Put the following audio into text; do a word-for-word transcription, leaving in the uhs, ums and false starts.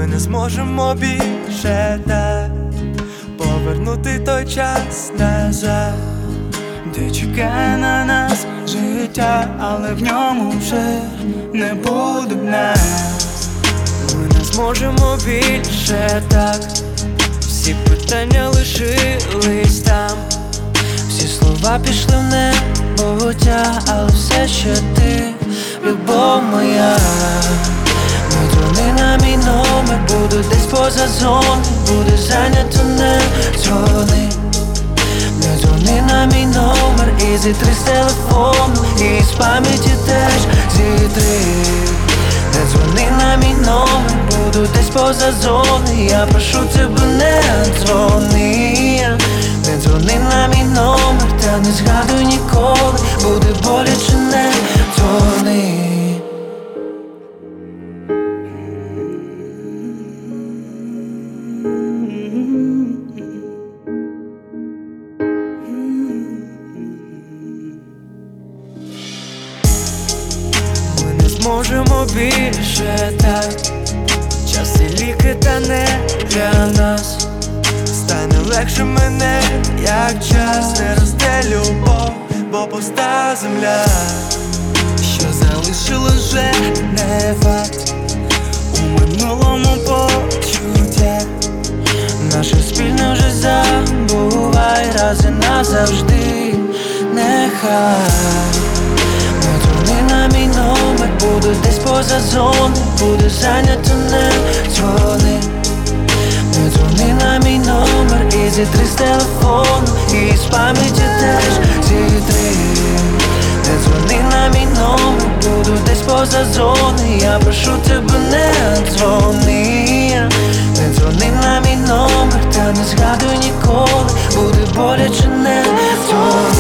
Ми не зможемо більше так повернути той час назад, де чекає на нас життя, але в ньому вже не буде нас. Ми не зможемо більше так. Всі питання лишились там, всі слова пішли в небуття, але все ще ти, любов моя. Не дзвони на мій номер, буду десь поза зоною, буде зайнято, не дзвони. Не дзвони на мій номер і зітри з телефону, і з пам'яті теж зітри. Не дзвони на мій номер, буду десь поза зоною, я прошу тебе, не дзвони. Не дзвони на мій номер, та не згадуй ніколи, буде боляче, не дзвони. Можемо більше так. Час і ліки, та не для нас. Стане легше мене, як час. Не росте любов, бо пуста земля. Що залишилось вже не факт. У минулому почуття. Наше спільне вже забувай раз і назавжди. Нехай. Не дзвони на мій номер, буду десь поза зоною, буде зайнято, не дзвони. Не дзвони на мій номер і зітри з телефону, і з пам'яті теж зітри. Не дзвони на мій номер, буду десь поза зоною, я прошу тебе, не дзвони. Не дзвони на мій номер, та не згадуй ніколи, буде боляче, не дзвони.